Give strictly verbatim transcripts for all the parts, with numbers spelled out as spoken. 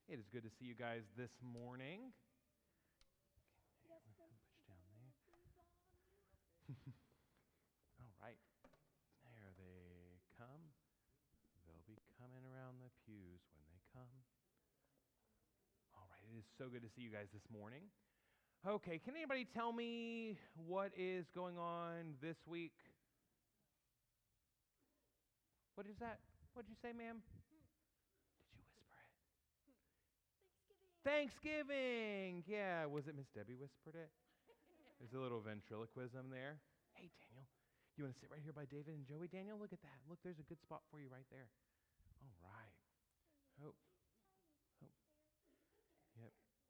It is good to see you guys this morning. Okay, we'll push down there. All right. There they come. They'll be coming around the pews when they come. All right, it is so good to see you guys this morning. Okay, can anybody tell me what is going on this week? What is that? What did you say, ma'am? Did you whisper it? Thanksgiving! Thanksgiving! Yeah, was it Miss Debbie whispered it? There's a little ventriloquism there. Hey, Daniel, you want to sit right here by David and Joey? Daniel, look at that. Look, there's a good spot for you right there. All right. Hope. Hope. Yep.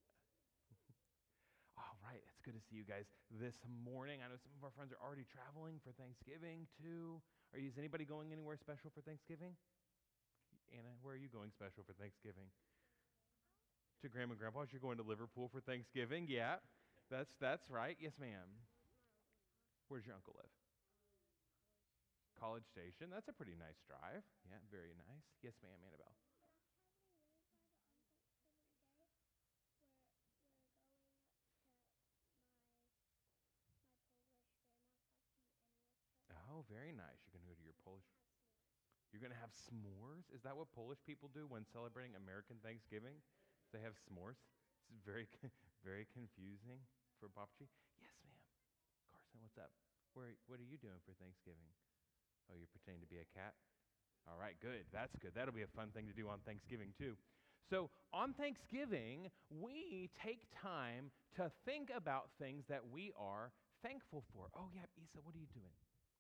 All right, it's good to see you guys this morning. I know some of our friends are already traveling for Thanksgiving too. Are you, is anybody going anywhere special for Thanksgiving? Anna, where are you going special for Thanksgiving? To Grandma and Grandpa's. You're going to Liverpool for Thanksgiving? Yeah, that's that's right. Yes, ma'am. Where's your uncle live? College Station. That's a pretty nice drive. Yeah, very nice. Yes, ma'am, Annabelle. Oh, very nice. You're going to go to your Polish. You're going to have s'mores? Is that what Polish people do when celebrating American Thanksgiving? They have s'mores? It's very, very confusing for Papachi. Yes, ma'am. Carson, what's up? Where, what are you doing for Thanksgiving? Oh, you're pretending to be a cat? All right, good. That's good. That'll be a fun thing to do on Thanksgiving, too. So on Thanksgiving, we take time to think about things that we are thankful for. Oh, yeah, Isa, what are you doing?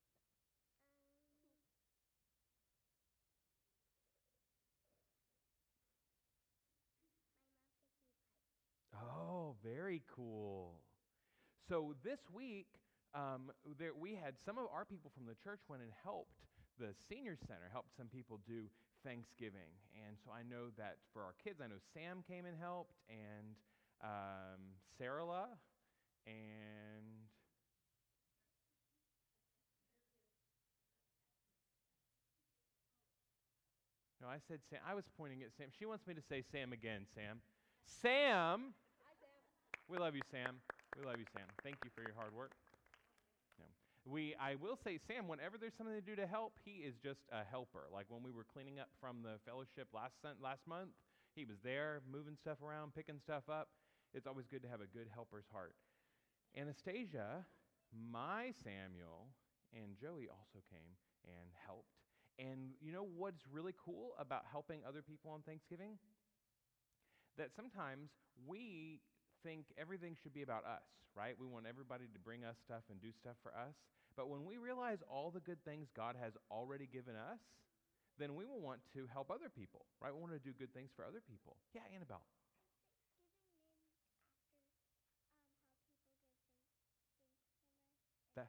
Oh, very cool. So this week, um, there, we had some of our people from the church went and helped the senior center, helped some people do Thanksgiving. And so I know that for our kids, I know Sam came and helped, and um, Sarah, and no, I said Sam. I was pointing at Sam. She wants me to say Sam again, Sam. Sam! Hi, Sam. We love you, Sam. We love you, Sam. Thank you for your hard work. Yeah. We, I will say, Sam, whenever there's something to do to help, he is just a helper. Like when we were cleaning up from the fellowship last last month, he was there, moving stuff around, picking stuff up. It's always good to have a good helper's heart. Anastasia, my Samuel, and Joey also came and helped. And you know what's really cool about helping other people on Thanksgiving? That sometimes we think everything should be about us, right? We want everybody to bring us stuff and do stuff for us. But when we realize all the good things God has already given us, then we will want to help other people, right? We want to do good things for other people. Yeah, Annabelle. That,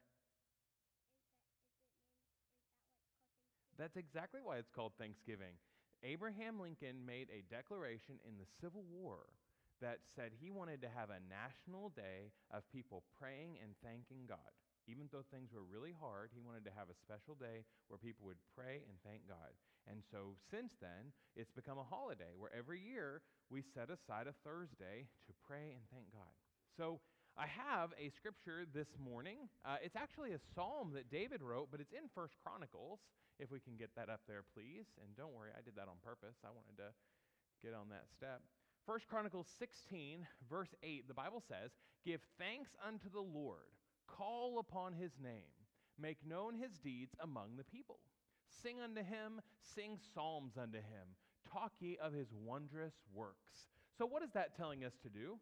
that's exactly why it's called Thanksgiving. Abraham Lincoln made a declaration in the Civil War that said he wanted to have a national day of people praying and thanking God. Even though things were really hard, he wanted to have a special day where people would pray and thank God. And so since then, it's become a holiday where every year we set aside a Thursday to pray and thank God. So I have a scripture this morning. Uh, it's actually a psalm that David wrote, but it's in First Chronicles, if we can get that up there, please. And don't worry, I did that on purpose. I wanted to get on that step. First Chronicles sixteen, verse eight, the Bible says, "Give thanks unto the Lord, call upon his name, make known his deeds among the people. Sing unto him, sing psalms unto him, talk ye of his wondrous works." So what is that telling us to do?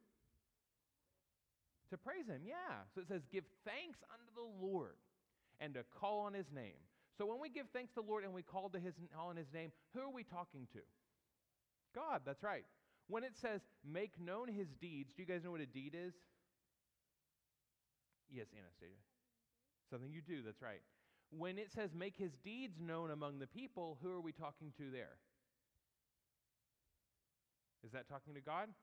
To praise him, yeah. So it says, give thanks unto the Lord and to call on his name. So when we give thanks to the Lord and we call to his, on his name, who are we talking to? God, that's right. When it says, make known his deeds, do you guys know what a deed is? Yes, Anastasia. Something you do, that's right. When it says, make his deeds known among the people, who are we talking to there? Is that talking to God?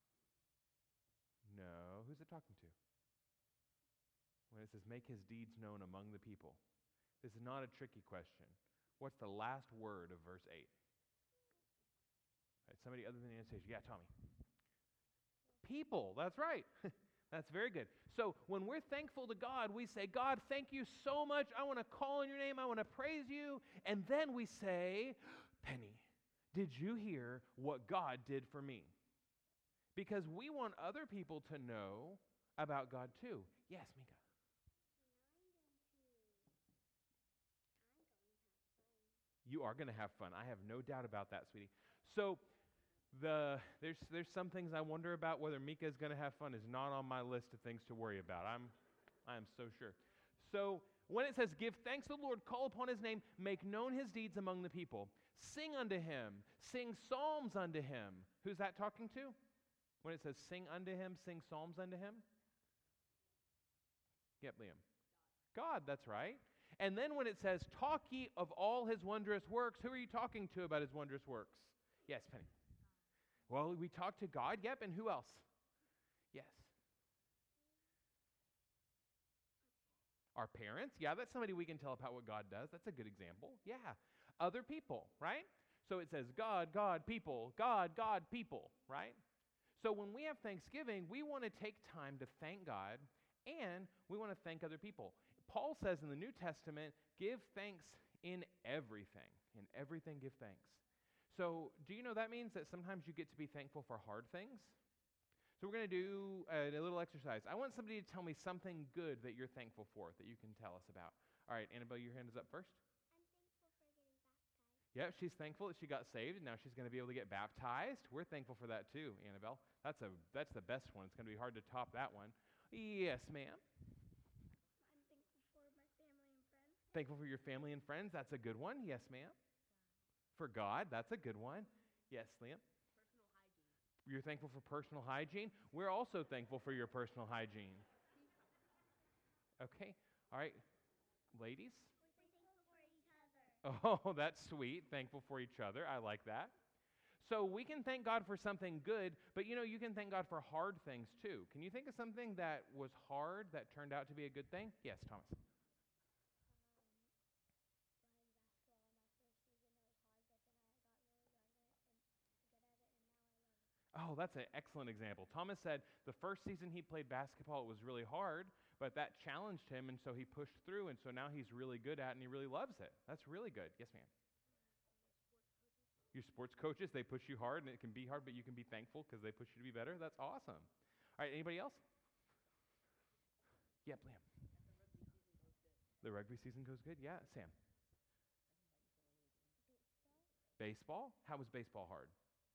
No. Who's it talking to? When it says, make his deeds known among the people. This is not a tricky question. What's the last word of verse eight? Right, somebody other than Anastasia. Yeah, Tommy. People. That's right. That's very good. So when we're thankful to God, we say, God, thank you so much. I want to call on your name. I want to praise you. And then we say, Penny, did you hear what God did for me? Because we want other people to know about God too. Yes, Mika. You are going to have fun. I have no doubt about that, sweetie. So the there's there's some things I wonder about. Whether Mika is going to have fun is not on my list of things to worry about. I'm I am so sure. So when it says, give thanks to the Lord, call upon his name, make known his deeds among the people, sing unto him, sing psalms unto him. Who's that talking to? When it says sing unto him, sing psalms unto him? Yep, Liam. God, that's right. And then when it says, talk ye of all his wondrous works, who are you talking to about his wondrous works? Yes, Penny. Well, we talk to God, yep, and who else? Yes. Our parents, yeah, that's somebody we can tell about what God does. That's a good example. Yeah. Other people, right? So it says God, God, people, God, God, people, right? So when we have Thanksgiving, we want to take time to thank God, and we want to thank other people. Paul says in the New Testament, give thanks in everything. In everything, give thanks. So do you know that means that sometimes you get to be thankful for hard things? So we're going to do a, a little exercise. I want somebody to tell me something good that you're thankful for, that you can tell us about. All right, Annabelle, your hand is up first. Yeah, she's thankful that she got saved, and now she's going to be able to get baptized. We're thankful for that too, Annabelle. That's a that's the best one. It's going to be hard to top that one. Yes, ma'am. Thankful for your family and friends. That's a good one. Yes, ma'am. For God, that's a good one. Yes, Liam. Personal hygiene. You're thankful for personal hygiene. We're also thankful for your personal hygiene. Okay. All right. Ladies? We're thankful for each other. Oh, that's sweet. Thankful for each other. I like that. So we can thank God for something good, but you know, you can thank God for hard things too. Can you think of something that was hard that turned out to be a good thing? Yes, Thomas. Oh, that's an excellent example. Thomas said the first season he played basketball, it was really hard, but that challenged him, and so he pushed through, and so now he's really good at it, and he really loves it. That's really good. Yes, ma'am. Your sports coaches, they push you hard, and it can be hard, but you can be thankful because they push you to be better. That's awesome. All right, anybody else? Yep, Liam. The rugby season goes good? Yeah, Sam. Baseball? How was baseball hard?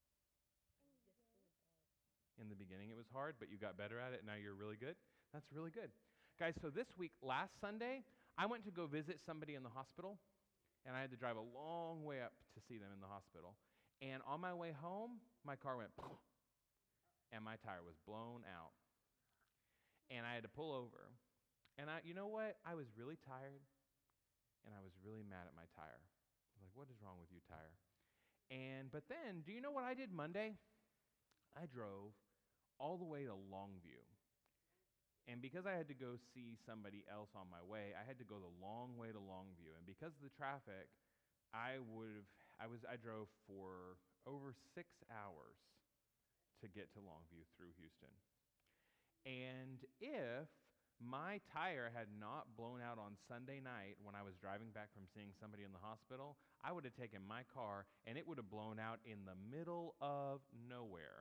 In the beginning it was hard, but you got better at it, and now you're really good? That's really good. Guys, so this week, last Sunday, I went to go visit somebody in the hospital, and I had to drive a long way up to see them in the hospital. And on my way home, my car went, and my tire was blown out. And I had to pull over. And I, you know what? I was really tired, and I was really mad at my tire. I was like, what is wrong with you, tire? And, but then, do you know what I did Monday? I drove all the way to Longview. And because I had to go see somebody else on my way, I had to go the long way to Longview. And because of the traffic, I would have I was I drove for over six hours to get to Longview through Houston. And if my tire had not blown out on Sunday night when I was driving back from seeing somebody in the hospital, I would have taken my car and it would have blown out in the middle of nowhere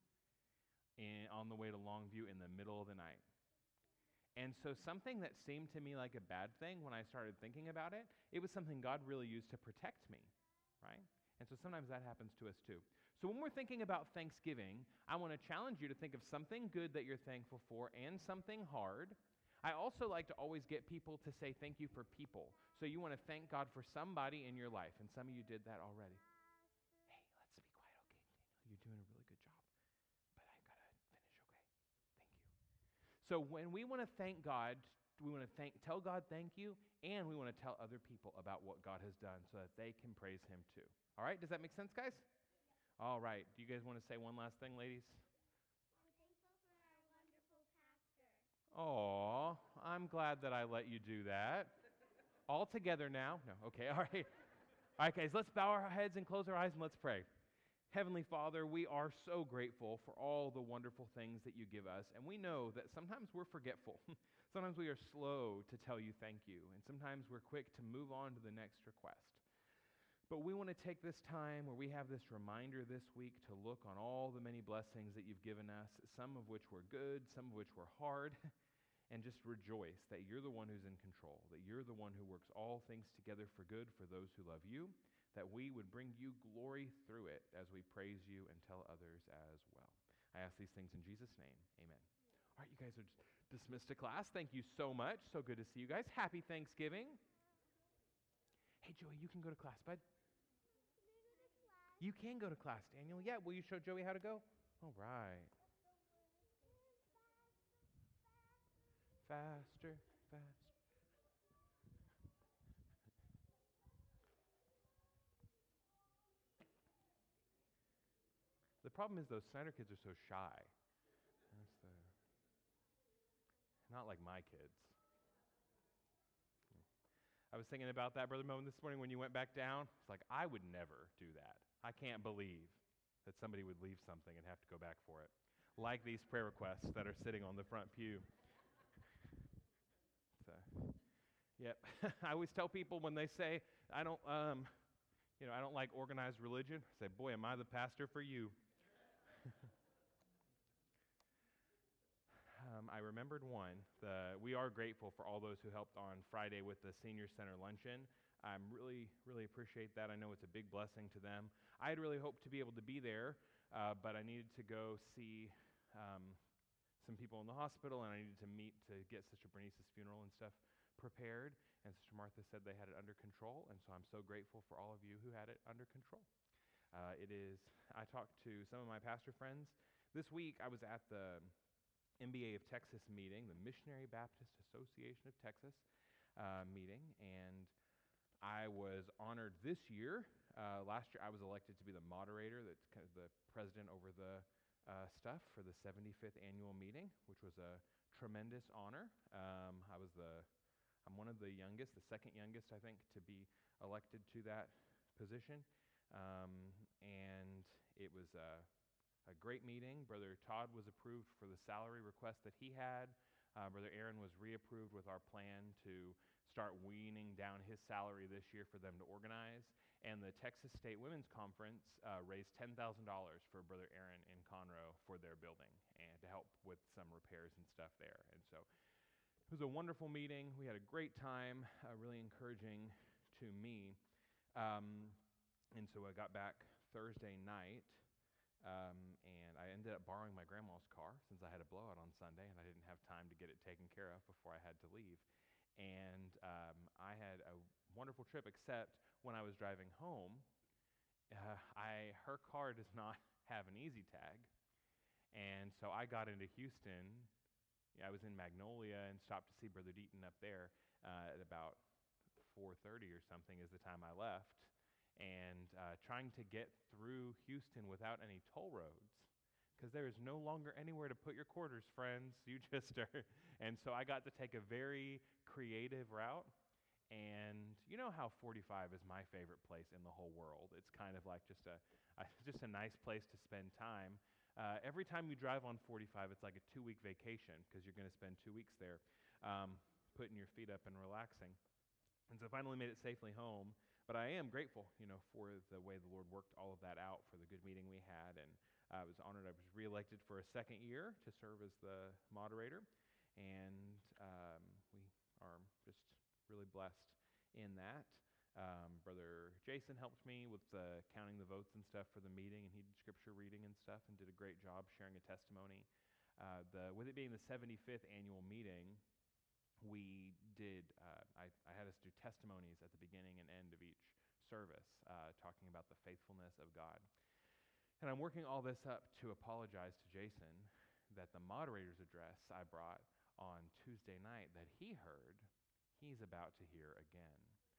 in, on the way to Longview in the middle of the night. And so something that seemed to me like a bad thing when I started thinking about it, it was something God really used to protect me, right? And so sometimes that happens to us too. So when we're thinking about Thanksgiving, I want to challenge you to think of something good that you're thankful for and something hard. I also like to always get people to say thank you for people. So you want to thank God for somebody in your life, and some of you did that already. Hey, let's be quiet, okay? Daniel, you're doing a really good job, but I got to finish, okay? Thank you. So when we want to thank God, we want to thank, tell God thank you, and we want to tell other people about what God has done so that they can praise him too. All right, does that make sense, guys? All right. Do you guys want to say one last thing, ladies? We're thankful for our wonderful pastor. Aw, I'm glad that I let you do that. All together now? No, okay, all right. All right, guys, let's bow our heads and close our eyes and let's pray. Heavenly Father, we are so grateful for all the wonderful things that you give us, and we know that sometimes we're forgetful. Sometimes we are slow to tell you thank you, and sometimes we're quick to move on to the next request. But we want to take this time where we have this reminder this week to look on all the many blessings that you've given us, some of which were good, some of which were hard, and just rejoice that you're the one who's in control, that you're the one who works all things together for good for those who love you, that we would bring you glory through it as we praise you and tell others as well. I ask these things in Jesus' name. Amen. All right, you guys are dismissed to class. Thank you so much. So good to see you guys. Happy Thanksgiving. Hey, Joey, you can go to class, bud. You can go to class, Daniel. Yeah, will you show Joey how to go? All right. Faster, faster. The problem is those Snyder kids are so shy. That's the, not like my kids. I was thinking about that, Brother Moen, this morning when you went back down. It's like, I would never do that. I can't believe that somebody would leave something and have to go back for it. Like these prayer requests that are sitting on the front pew. So, yep. I always tell people when they say, I don't, um, you know, I don't like organized religion, I say, boy, am I the pastor for you. um, I remembered one. The, we are grateful for all those who helped on Friday with the Senior Center Luncheon. I really, really appreciate that. I know it's a big blessing to them. I had really hoped to be able to be there, uh, but I needed to go see um, some people in the hospital, and I needed to meet to get Sister Bernice's funeral and stuff prepared. And Sister Martha said they had it under control, and so I'm so grateful for all of you who had it under control. Uh, it is, I talked to some of my pastor friends. This week I was at the M B A of Texas meeting, the Missionary Baptist Association of Texas uh, meeting, and I was honored this year. Uh, last year I was elected to be the moderator, that's kind of the president over the uh, stuff for the seventy-fifth annual meeting, which was a tremendous honor. Um, I was the, I'm one of the youngest, the second youngest, I think, to be elected to that position. Um, and it was a, a great meeting. Brother Todd was approved for the salary request that he had. Uh, Brother Aaron was reapproved with our plan to start weaning down his salary this year for them to organize. And the Texas State Women's Conference uh, raised ten thousand dollars for Brother Aaron in Conroe for their building and to help with some repairs and stuff there. And so it was a wonderful meeting. We had a great time, uh, really encouraging to me. Um, And so I got back Thursday night, um, and I ended up borrowing my grandma's car since I had a blowout on Sunday, and I didn't have time to get it taken care of before I had to leave. And um, I had a wonderful trip, except when I was driving home, uh, I her car does not have an easy tag. And so I got into Houston. I was in Magnolia and stopped to see Brother Deaton up there uh, at about four thirty or something is the time I left. And uh, trying to get through Houston without any toll roads, because there is no longer anywhere to put your quarters, friends. You just are. And so I got to take a very creative route. And you know how forty-five is my favorite place in the whole world. It's kind of like just a, a just a nice place to spend time. Uh, every time you drive on forty-five, it's like a two-week vacation because you're going to spend two weeks there um, putting your feet up and relaxing. And so I finally made it safely home. But I am grateful, you know, for the way the Lord worked all of that out, for the good meeting we had. And I was honored. I was reelected for a second year to serve as the moderator. And um, we are just really blessed in that. Um, Brother Jason helped me with uh, counting the votes and stuff for the meeting, and he did scripture reading and stuff and did a great job sharing a testimony. Uh, the, with it being the seventy-fifth annual meeting, we did, uh, I, I had us do testimonies at the beginning and end of each service, uh, talking about the faithfulness of God. And I'm working all this up to apologize to Jason that the moderator's address I brought on Tuesday night that he heard, he's about to hear again.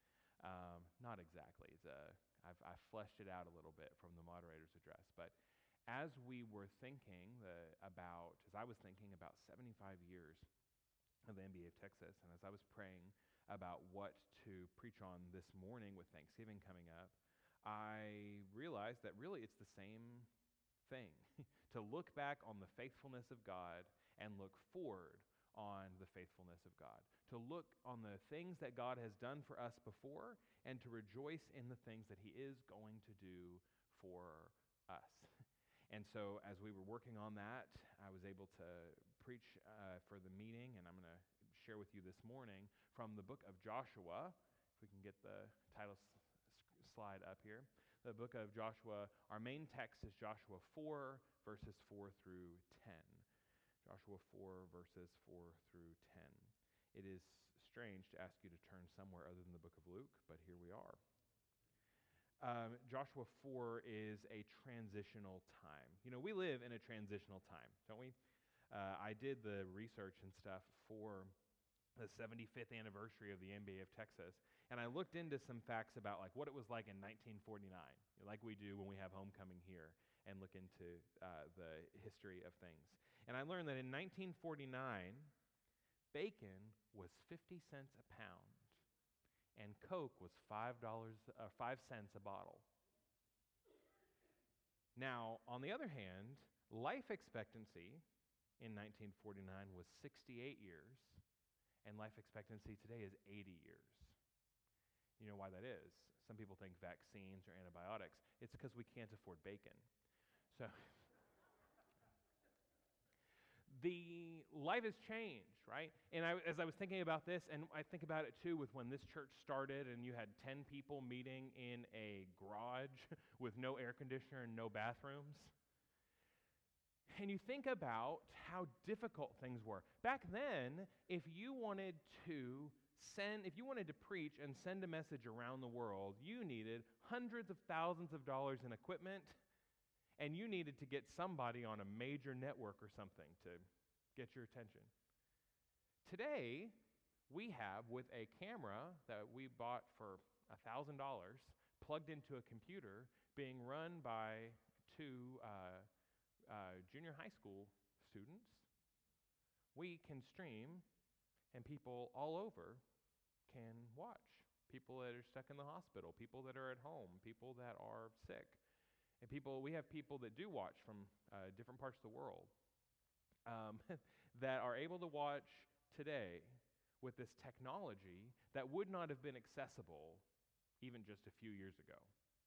Um, not exactly. It's a, I've, I've fleshed it out a little bit from the moderator's address. But as we were thinking the, about, as I was thinking about seventy-five years of the M B A of Texas, and as I was praying about what to preach on this morning with Thanksgiving coming up, I realized that really it's the same thing to look back on the faithfulness of God and look forward on the faithfulness of God, to look on the things that God has done for us before and to rejoice in the things that he is going to do for us. And so as we were working on that, I was able to preach uh, for the meeting, and I'm going to share with you this morning from the book of Joshua. If we can get the title s- slide up here. The book of Joshua, our main text is Joshua four, verses four through ten. Joshua four, verses four through ten. It is strange to ask you to turn somewhere other than the book of Luke, but here we are. Um, Joshua four is a transitional time. You know, we live in a transitional time, don't we? Uh, I did the research and stuff for the seventy-fifth anniversary of the N B A of Texas, and I looked into some facts about like what it was like in nineteen forty-nine, like we do when we have homecoming here, and look into uh, the history of things. And I learned that in nineteen forty-nine, bacon was fifty cents a pound, and Coke was five dollars, uh, five cents a bottle. Now, on the other hand, life expectancy in nineteen forty-nine was sixty-eight years, and life expectancy today is eighty years. You know why that is? Some people think vaccines or antibiotics. It's because we can't afford bacon. So the life has changed, right? And I, as I was thinking about this, and I think about it too with when this church started and you had ten people meeting in a garage with no air conditioner and no bathrooms. And you think about how difficult things were. Back then, if you wanted to send, if you wanted to preach and send a message around the world, you needed hundreds of thousands of dollars in equipment, and you needed to get somebody on a major network or something to get your attention. Today, we have with a camera that we bought for one thousand dollars plugged into a computer being run by two uh, uh, junior high school students, we can stream, and people all over can watch. People that are stuck in the hospital, people that are at home, people that are sick. And people, we have people that do watch from uh, different parts of the world um, that are able to watch today with this technology that would not have been accessible even just a few years ago.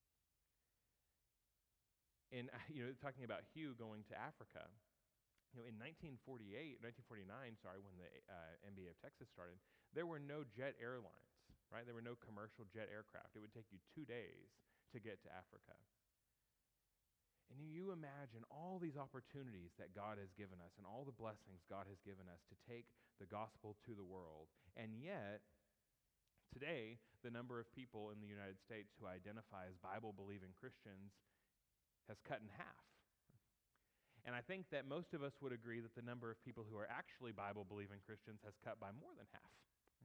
And you know, talking about Hugh going to Africa, you know, in nineteen forty-eight, nineteen forty-nine, sorry, when the uh, N B A of Texas started, there were no jet airlines, right? There were no commercial jet aircraft. It would take you two days to get to Africa. And you imagine all these opportunities that God has given us and all the blessings God has given us to take the gospel to the world. And yet, today, the number of people in the United States who identify as Bible-believing Christians has cut in half. And I think that most of us would agree that the number of people who are actually Bible-believing Christians has cut by more than half.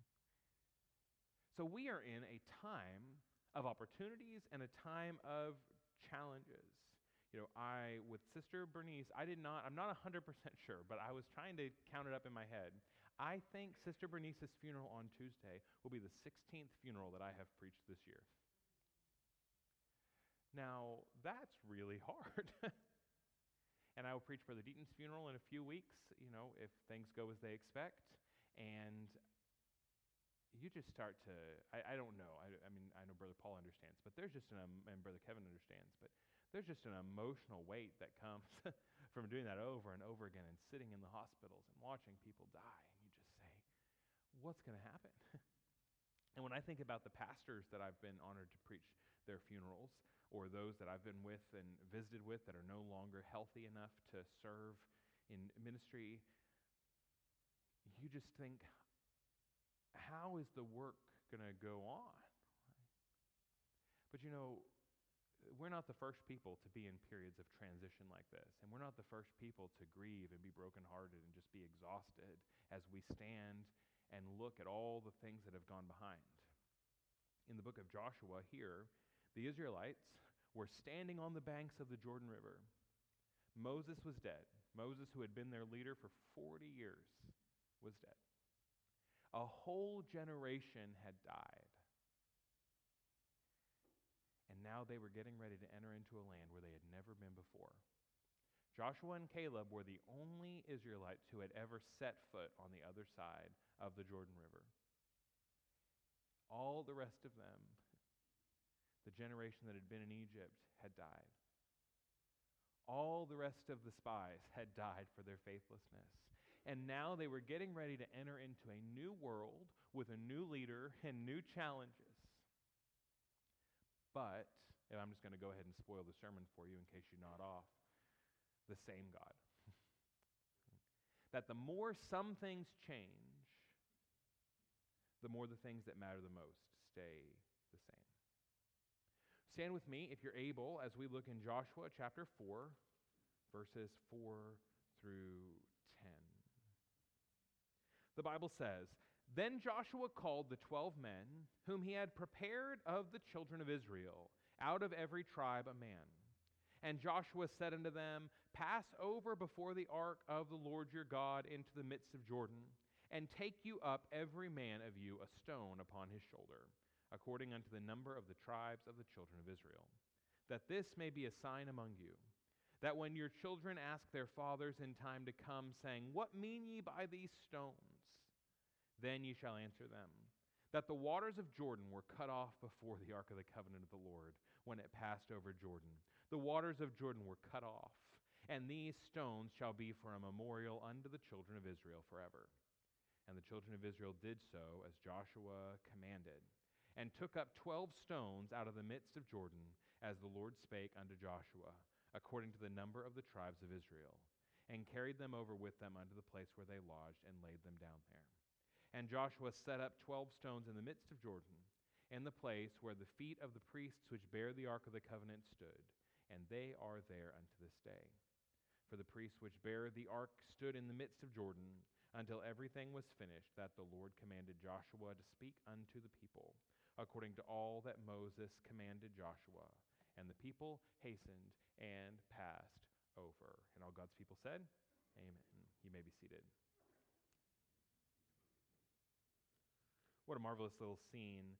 So we are in a time of opportunities and a time of challenges. You know, I, with Sister Bernice, I did not, I'm not one hundred percent sure, but I was trying to count it up in my head. I think Sister Bernice's funeral on Tuesday will be the sixteenth funeral that I have preached this year. Now, that's really hard. And I will preach for the Deaton's funeral in a few weeks, you know, if things go as they expect. And you just start to, I, I don't know, I, I mean, I know Brother Paul understands, but there's just an, um, and Brother Kevin understands, but there's just an emotional weight that comes from doing that over and over again and sitting in the hospitals and watching people die. And you just say, what's going to happen? And when I think about the pastors that I've been honored to preach their funerals, or those that I've been with and visited with that are no longer healthy enough to serve in ministry, you just think, how is the work going to go on? But you know, we're not the first people to be in periods of transition like this, and we're not the first people to grieve and be brokenhearted and just be exhausted as we stand and look at all the things that have gone behind. In the book of Joshua here, the Israelites were standing on the banks of the Jordan River. Moses was dead. Moses, who had been their leader for forty years, was dead. A whole generation had died. And now they were getting ready to enter into a land where they had never been before. Joshua and Caleb were the only Israelites who had ever set foot on the other side of the Jordan River. All the rest of them, the generation that had been in Egypt, had died. All the rest of the spies had died for their faithlessness. And now they were getting ready to enter into a new world with a new leader and new challenges. But, and I'm just going to go ahead and spoil the sermon for you in case you nod off, the same God. That the more some things change, the more the things that matter the most stay the same. Stand with me, if you're able, as we look in Joshua chapter four, verses four through ten. The Bible says, "Then Joshua called the twelve men, whom he had prepared of the children of Israel, out of every tribe a man. And Joshua said unto them, Pass over before the ark of the Lord your God into the midst of Jordan, and take you up every man of you a stone upon his shoulder, according unto the number of the tribes of the children of Israel, that this may be a sign among you, that when your children ask their fathers in time to come, saying, What mean ye by these stones? Then ye shall answer them, that the waters of Jordan were cut off before the ark of the covenant of the Lord, when it passed over Jordan. The waters of Jordan were cut off, and these stones shall be for a memorial unto the children of Israel forever. And the children of Israel did so as Joshua commanded, and took up twelve stones out of the midst of Jordan, as the Lord spake unto Joshua, according to the number of the tribes of Israel, and carried them over with them unto the place where they lodged, and laid them down there. And Joshua set up twelve stones in the midst of Jordan, in the place where the feet of the priests which bear the ark of the covenant stood, and they are there unto this day. For the priests which bear the ark stood in the midst of Jordan, until everything was finished that the Lord commanded Joshua to speak unto the people, according to all that Moses commanded Joshua. And the people hastened and passed over. And all God's people said, Amen. You may be seated. What a marvelous little scene.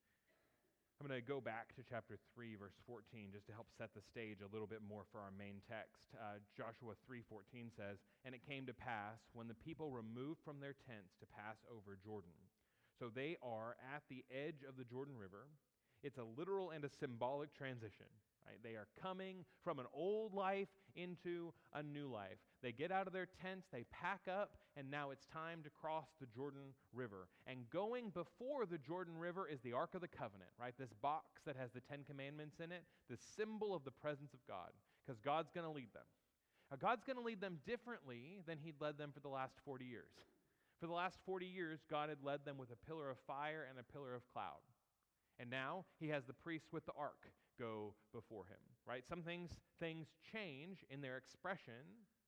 I'm going to go back to chapter three, verse fourteen, just to help set the stage a little bit more for our main text. Uh, Joshua three fourteen says, And it came to pass, when the people removed from their tents to pass over Jordan. So they are at the edge of the Jordan River. It's a literal and a symbolic transition. Right? They are coming from an old life into a new life. They get out of their tents, they pack up, and now it's time to cross the Jordan River. And going before the Jordan River is the Ark of the Covenant, right? This box that has the Ten Commandments in it, the symbol of the presence of God, because God's going to lead them. Now, God's going to lead them differently than He'd led them for the last forty years. For the last forty years, God had led them with a pillar of fire and a pillar of cloud. And now He has the priests with the ark go before Him, right? Some things, things change in their expression,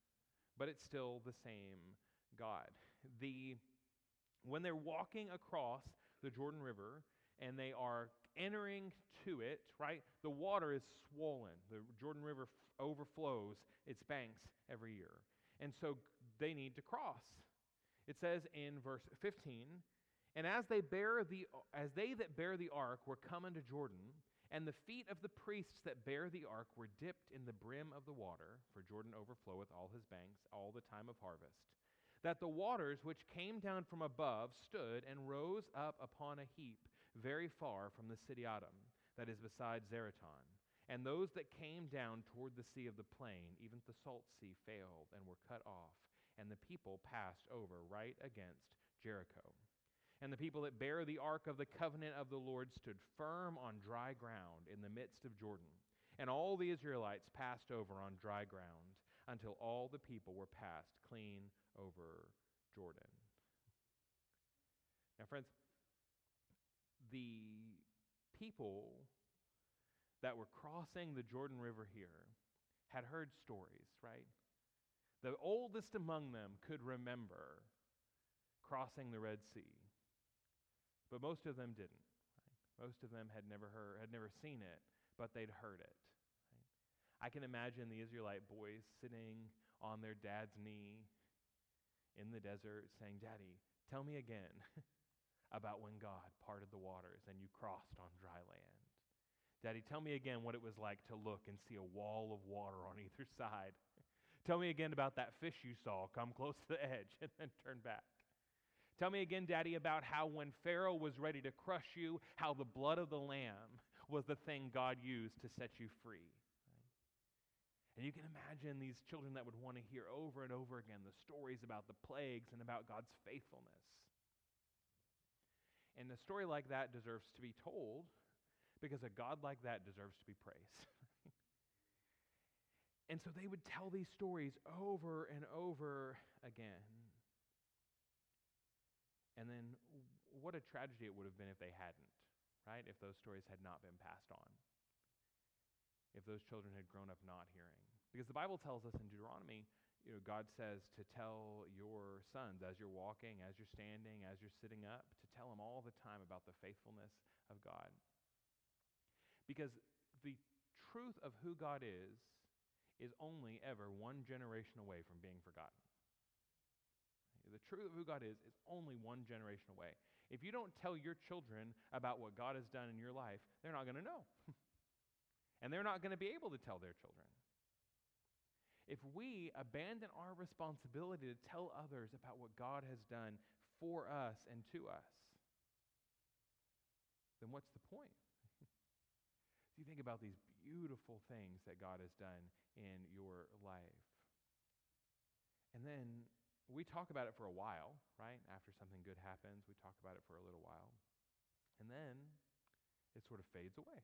but it's still the same God. The, when they're walking across the Jordan River and they are entering to it, right, the water is swollen. The Jordan River f- overflows its banks every year. And so they need to cross. It says in verse fifteen, And as they bear the as they that bear the ark were come unto Jordan, and the feet of the priests that bear the ark were dipped in the brim of the water, for Jordan overfloweth all his banks all the time of harvest, that the waters which came down from above stood and rose up upon a heap very far from the city Adam, that is beside Zeraton. And those that came down toward the sea of the plain, even the salt sea, failed and were cut off, and the people passed over right against Jericho. And the people that bear the ark of the covenant of the Lord stood firm on dry ground in the midst of Jordan. And all the Israelites passed over on dry ground until all the people were passed clean over Jordan. Now, friends, the people that were crossing the Jordan River here had heard stories, right? The oldest among them could remember crossing the Red Sea. But most of them didn't. Right? Most of them had never heard, had never seen it, but they'd heard it. Right? I can imagine the Israelite boys sitting on their dad's knee in the desert saying, Daddy, tell me again about when God parted the waters and you crossed on dry land. Daddy, tell me again what it was like to look and see a wall of water on either side. Tell me again about that fish you saw come close to the edge and then turn back. Tell me again, Daddy, about how when Pharaoh was ready to crush you, how the blood of the lamb was the thing God used to set you free. And you can imagine these children that would want to hear over and over again the stories about the plagues and about God's faithfulness. And a story like that deserves to be told because a God like that deserves to be praised. And so they would tell these stories over and over again. And then what a tragedy it would have been if they hadn't, right? If those stories had not been passed on. If those children had grown up not hearing. Because the Bible tells us in Deuteronomy, you know, God says to tell your sons as you're walking, as you're standing, as you're sitting up, to tell them all the time about the faithfulness of God. Because the truth of who God is is only ever one generation away from being forgotten. The truth of who God is is only one generation away. If you don't tell your children about what God has done in your life, they're not going to know. And they're not going to be able to tell their children. If we abandon our responsibility to tell others about what God has done for us and to us, then what's the point? So you think about these beautiful things that God has done in your life. And then we talk about it for a while, right? After something good happens, we talk about it for a little while. And then it sort of fades away.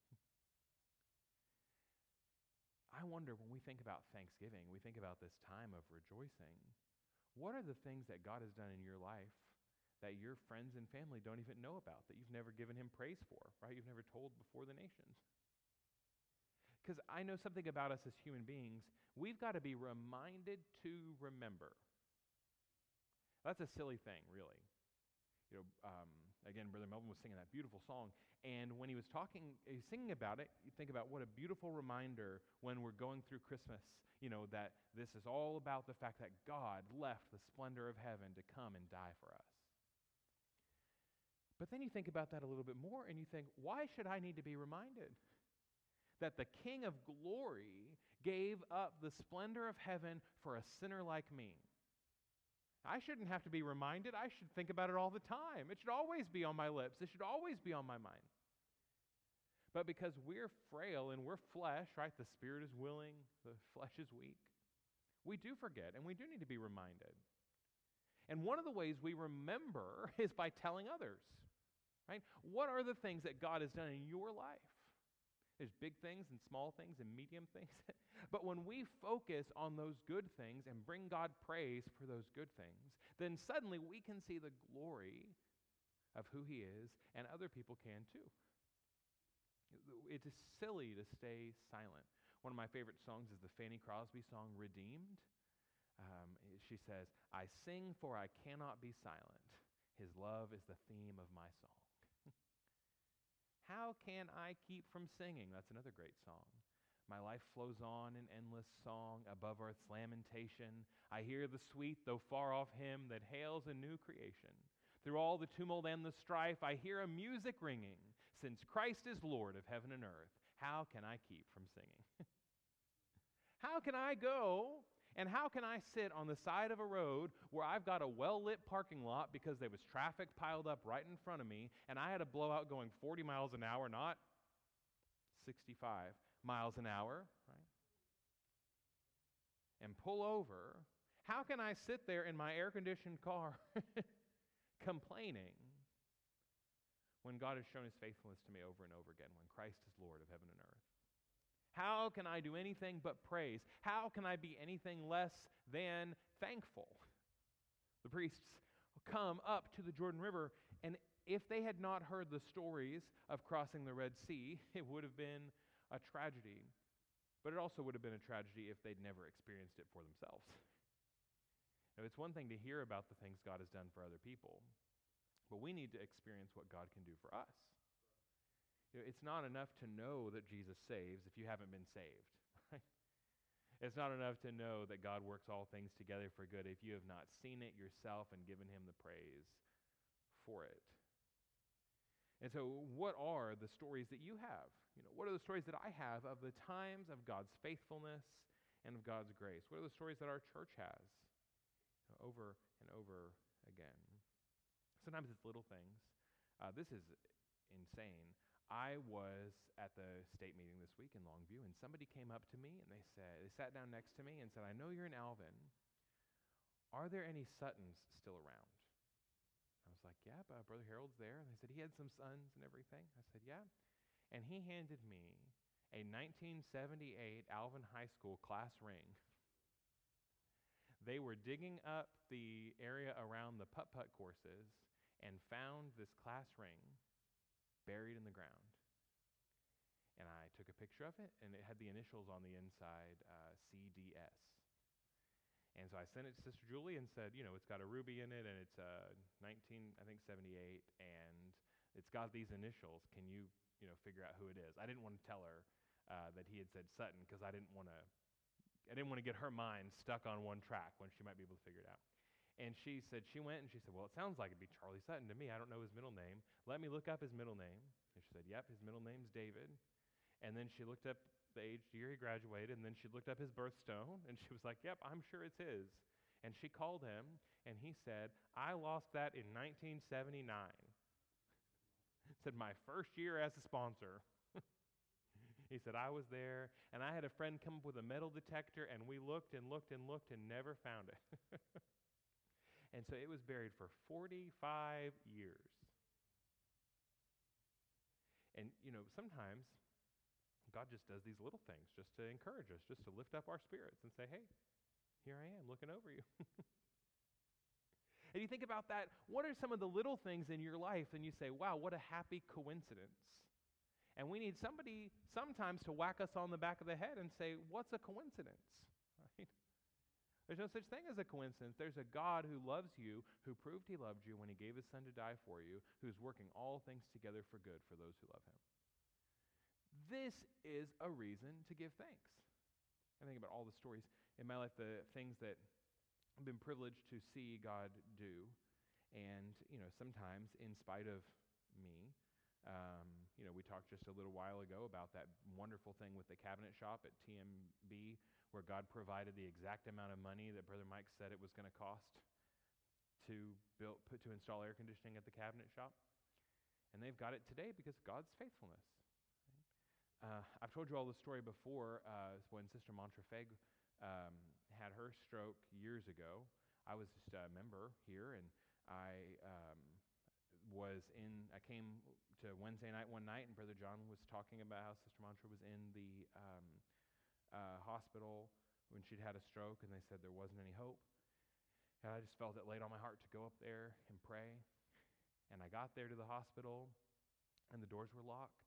I wonder when we think about Thanksgiving, we think about this time of rejoicing, what are the things that God has done in your life that your friends and family don't even know about, that you've never given him praise for, right? You've never told before the nations. Because I know something about us as human beings, we've got to be reminded to remember. That's a silly thing, really. You know, um, again, Brother Melvin was singing that beautiful song, and when he was talking, he was singing about it, you think about what a beautiful reminder when we're going through Christmas, you know, that this is all about the fact that God left the splendor of heaven to come and die for us. But then you think about that a little bit more, and you think, why should I need to be reminded that the King of glory gave up the splendor of heaven for a sinner like me? I shouldn't have to be reminded. I should think about it all the time. It should always be on my lips. It should always be on my mind. But because we're frail and we're flesh, right? The spirit is willing, the flesh is weak. We do forget, and we do need to be reminded. And one of the ways we remember is by telling others, right? What are the things that God has done in your life? There's big things and small things and medium things. But when we focus on those good things and bring God praise for those good things, then suddenly we can see the glory of who he is, and other people can too. It is silly to stay silent. One of my favorite songs is the Fanny Crosby song, Redeemed. Um, she says, I sing for I cannot be silent. His love is the theme of my song. How can I keep from singing? That's another great song. My life flows on in endless song above earth's lamentation. I hear the sweet, though far off hymn that hails a new creation. Through all the tumult and the strife, I hear a music ringing. Since Christ is Lord of heaven and earth, how can I keep from singing? How can I go and how can I sit on the side of a road where I've got a well-lit parking lot because there was traffic piled up right in front of me and I had a blowout going forty miles an hour, not sixty-five miles an hour, right? And pull over. How can I sit there in my air-conditioned car complaining when God has shown his faithfulness to me over and over again, when Christ is Lord of heaven and earth? How can I do anything but praise? How can I be anything less than thankful? The priests come up to the Jordan River, and if they had not heard the stories of crossing the Red Sea, it would have been a tragedy. But it also would have been a tragedy if they'd never experienced it for themselves. Now, it's one thing to hear about the things God has done for other people, but we need to experience what God can do for us. You know, it's not enough to know that Jesus saves if you haven't been saved. Right? It's not enough to know that God works all things together for good if you have not seen it yourself and given him the praise for it. And so, what are the stories that you have? You know, what are the stories that I have of the times of God's faithfulness and of God's grace? What are the stories that our church has, you know, over and over again? Sometimes it's little things. Uh, this is insane. I was at the state meeting this week in Longview, and somebody came up to me and they said, they sat down next to me and said, "I know you're in Alvin. Are there any Suttons still around?" I was like, "Yeah, but Brother Harold's there." And they said, "He had some sons and everything." I said, "Yeah." And he handed me a nineteen seventy-eight Alvin High School class ring. They were digging up the area around the putt-putt courses and found this class ring buried in the ground. And I took a picture of it, and it had the initials on the inside, uh, C D S. And so I sent it to Sister Julie and said, you know, it's got a ruby in it, and it's uh, nineteen, I think seventy-eight, and it's got these initials. Can you, you know, figure out who it is? I didn't want to tell her uh, that he had said Sutton because I didn't want to, I didn't want to get her mind stuck on one track when she might be able to figure it out. And she said, she went and she said, "Well, it sounds like it'd be Charlie Sutton to me. I don't know his middle name. Let me look up his middle name." And she said, "Yep, his middle name's David." And then she looked up the age, year he graduated, and then she looked up his birthstone, and she was like, "Yep, I'm sure it's his." And she called him, and he said, "I lost that in nineteen seventy-nine. Said, "My first year as a sponsor." He said, "I was there, and I had a friend come up with a metal detector, and we looked and looked and looked and never found it." And so it was buried for forty-five years. And, you know, sometimes God just does these little things just to encourage us, just to lift up our spirits and say, "Hey, here I am looking over you." And you think about that, what are some of the little things in your life, and you say, "Wow, what a happy coincidence." And we need somebody sometimes to whack us on the back of the head and say, "What's a coincidence?" Right? There's no such thing as a coincidence. There's a God who loves you, who proved he loved you when he gave his son to die for you, who's working all things together for good for those who love him. This is a reason to give thanks. I think about all the stories in my life, the things that I've been privileged to see God do. And, you know, sometimes in spite of me, um, you know, we talked just a little while ago about that wonderful thing with the cabinet shop at T M B, where God provided the exact amount of money that Brother Mike said it was going to cost to build, put, to install air conditioning at the cabinet shop. And they've got it today because of God's faithfulness. Uh, I've told you all the story before. Uh, when Sister Montrefeg um, had her stroke years ago, I was just a member here, and I um, was in, I came to Wednesday night one night, and Brother John was talking about how Sister Montre was in the um, uh, hospital when she'd had a stroke, and they said there wasn't any hope. And I just felt it laid on my heart to go up there and pray. And I got there to the hospital, and the doors were locked.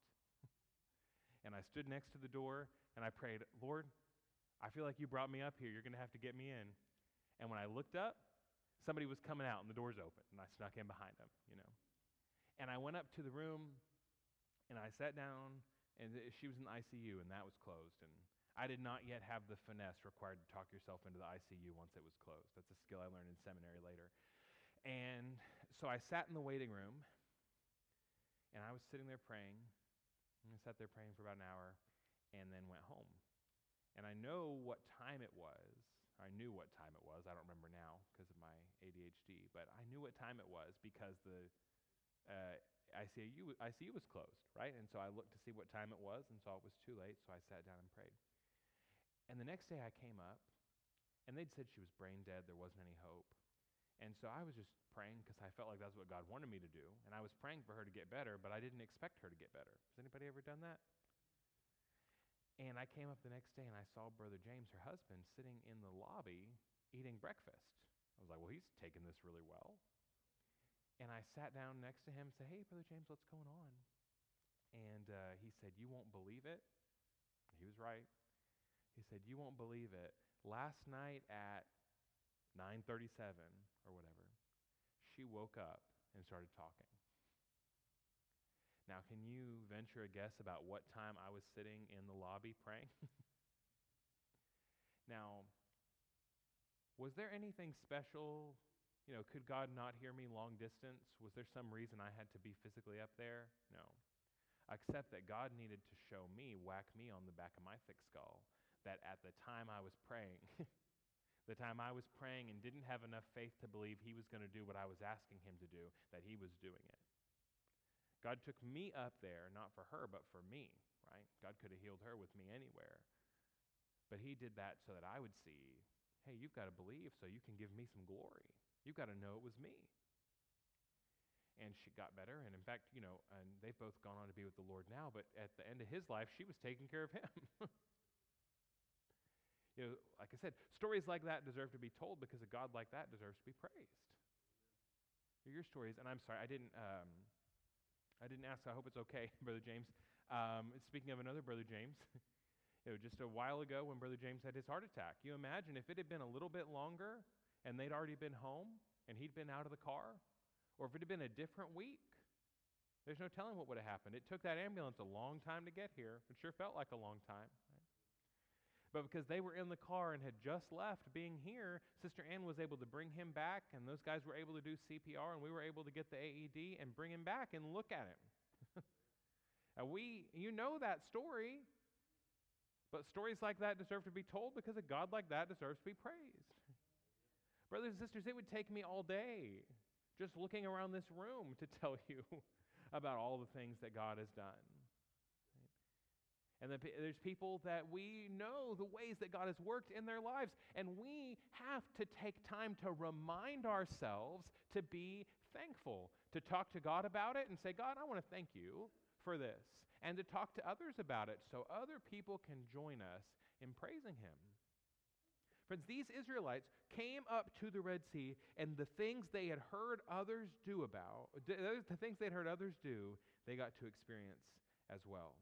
And I stood next to the door, and I prayed, "Lord, I feel like you brought me up here. You're going to have to get me in." And when I looked up, somebody was coming out, and the door's open, and I snuck in behind them, you know. And I went up to the room, and I sat down, and she was in the I C U, and that was closed. And I did not yet have the finesse required to talk yourself into the I C U once it was closed. That's a skill I learned in seminary later. And so I sat in the waiting room, and I was sitting there praying. And I sat there praying for about an hour and then went home. And I know what time it was. I knew what time it was. I don't remember now because of my A D H D, but I knew what time it was because the uh, I C U, I C U was closed, right? And so I looked to see what time it was and saw it was too late, so I sat down and prayed. And the next day I came up, and they'd said she was brain dead, there wasn't any hope. And so I was just praying because I felt like that's what God wanted me to do. And I was praying for her to get better, but I didn't expect her to get better. Has anybody ever done that? And I came up the next day and I saw Brother James, her husband, sitting in the lobby eating breakfast. I was like, well, he's taking this really well. And I sat down next to him and said, "Hey, Brother James, what's going on?" And uh, he said, "You won't believe it." He was right. He said, "You won't believe it. Last night at nine thirty-seven or whatever, she woke up and started talking." Now, can you venture a guess about what time I was sitting in the lobby praying? Now, was there anything special, You know, could God not hear me long distance? Was there some reason I had to be physically up there? No. Except that God needed to show me, whack me on the back of my thick skull, that at the time I was praying, the time I was praying and didn't have enough faith to believe he was going to do what I was asking him to do, that he was doing it. God took me up there, not for her, but for me, right? God could have healed her with me anywhere. But he did that so that I would see, hey, you've got to believe so you can give me some glory. You've got to know it was me. And she got better, and in fact, you know, and they've both gone on to be with the Lord now, but at the end of his life, she was taking care of him. You know, like I said, stories like that deserve to be told because a God like that deserves to be praised. Your stories, and I'm sorry, I didn't um, I didn't ask, I hope it's okay, Brother James. Um, speaking of another Brother James, you know, just a while ago when Brother James had his heart attack, you imagine if it had been a little bit longer and they'd already been home and he'd been out of the car, or if it had been a different week, there's no telling what would have happened. It took that ambulance a long time to get here. It sure felt like a long time. Right? But because they were in the car and had just left being here, Sister Ann was able to bring him back, and those guys were able to do C P R, and we were able to get the A E D and bring him back and look at him. And we, you know that story, but stories like that deserve to be told because a God like that deserves to be praised. Brothers and sisters, it would take me all day just looking around this room to tell you about all the things that God has done. And then there's people that we know the ways that God has worked in their lives, and we have to take time to remind ourselves to be thankful, to talk to God about it and say, God, I want to thank you for this, and to talk to others about it so other people can join us in praising him. Friends, these Israelites came up to the Red Sea, and the things they had heard others do about, the things they'd heard others do, they got to experience as well.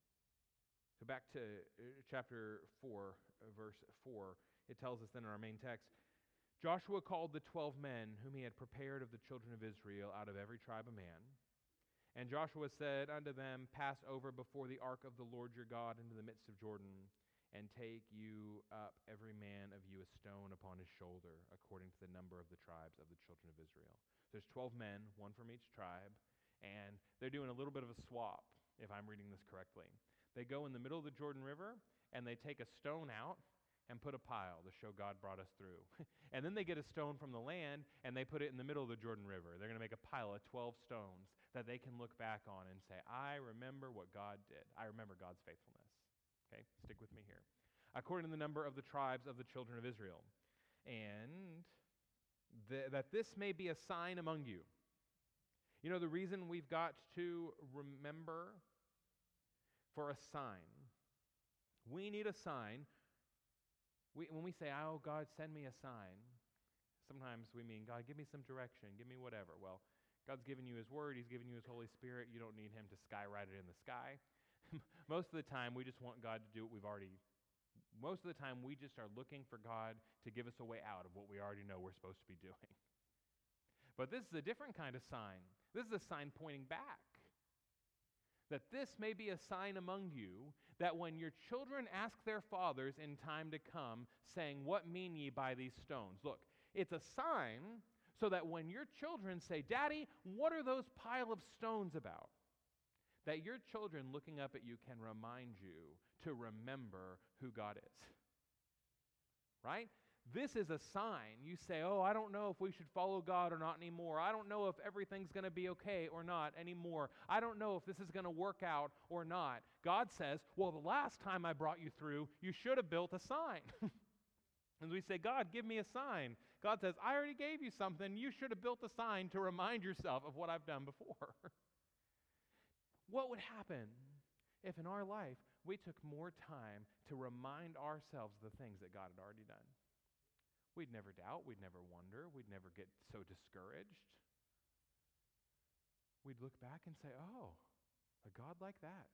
So back to chapter four, verse four, it tells us then in our main text, Joshua called the twelve men whom he had prepared of the children of Israel out of every tribe of man. And Joshua said unto them, pass over before the ark of the Lord your God into the midst of Jordan, and take you up every man of you a stone upon his shoulder, according to the number of the tribes of the children of Israel. So there's twelve men, one from each tribe, and they're doing a little bit of a swap, if I'm reading this correctly. They go in the middle of the Jordan River, and they take a stone out and put a pile to show God brought us through. And then they get a stone from the land, and they put it in the middle of the Jordan River. They're going to make a pile of twelve stones that they can look back on and say, I remember what God did. I remember God's faithfulness. Okay, stick with me here. According to the number of the tribes of the children of Israel. And th- that this may be a sign among you. You know, the reason we've got to remember for a sign. We need a sign. We, when we say, oh, God, send me a sign, sometimes we mean, God, give me some direction, give me whatever. Well, God's given you his word, he's given you his Holy Spirit. You don't need him to skywrite it in the sky. Most of the time, we just want God to do what we've already, most of the time, we just are looking for God to give us a way out of what we already know we're supposed to be doing. But this is a different kind of sign. This is a sign pointing back. That this may be a sign among you, that when your children ask their fathers in time to come, saying, what mean ye by these stones? Look, it's a sign so that when your children say, Daddy, what are those pile of stones about? That your children looking up at you can remind you to remember who God is. Right? This is a sign. You say, oh, I don't know if we should follow God or not anymore. I don't know if everything's going to be okay or not anymore. I don't know if this is going to work out or not. God says, well, the last time I brought you through, you should have built a sign. And we say, God, give me a sign. God says, I already gave you something. You should have built a sign to remind yourself of what I've done before. What would happen if in our life we took more time to remind ourselves of the things that God had already done? We'd never doubt, we'd never wonder, we'd never get so discouraged. We'd look back and say, oh, a God like that.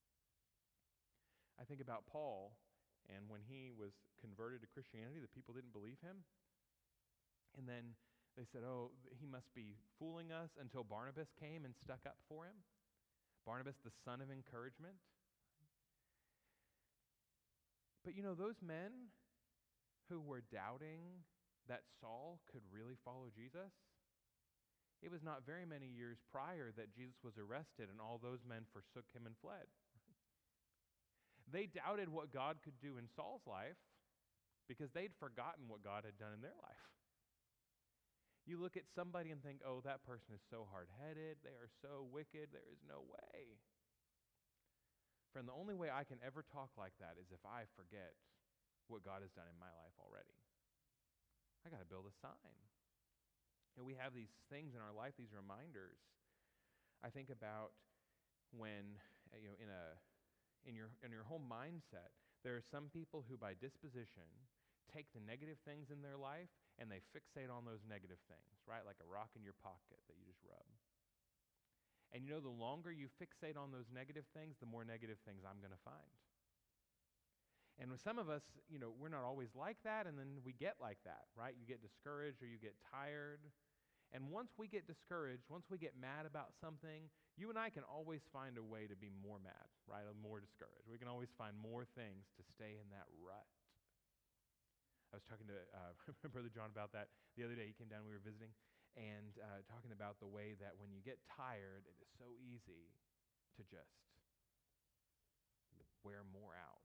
I think about Paul, and when he was converted to Christianity, the people didn't believe him. And then they said, oh, he must be fooling us, until Barnabas came and stuck up for him. Barnabas, the son of encouragement. But you know, those men who were doubting that Saul could really follow Jesus? It was not very many years prior that Jesus was arrested and all those men forsook him and fled. They doubted what God could do in Saul's life because they'd forgotten what God had done in their life. You look at somebody and think, oh, that person is so hard-headed, they are so wicked, there is no way. Friend, the only way I can ever talk like that is if I forget what God has done in my life already. I got to build a sign. And we have these things in our life, these reminders. I think about when, you know, in a in your in your whole mindset, there are some people who by disposition take the negative things in their life and they fixate on those negative things, right? Like a rock in your pocket that you just rub. And you know, the longer you fixate on those negative things, the more negative things I'm going to find. And with some of us, you know, we're not always like that, and then we get like that, right? You get discouraged or you get tired. And once we get discouraged, once we get mad about something, you and I can always find a way to be more mad, right? Or more discouraged. We can always find more things to stay in that rut. I was talking to uh, Brother John about that the other day. He came down, we were visiting, and uh, talking about the way that when you get tired, it is so easy to just wear more out.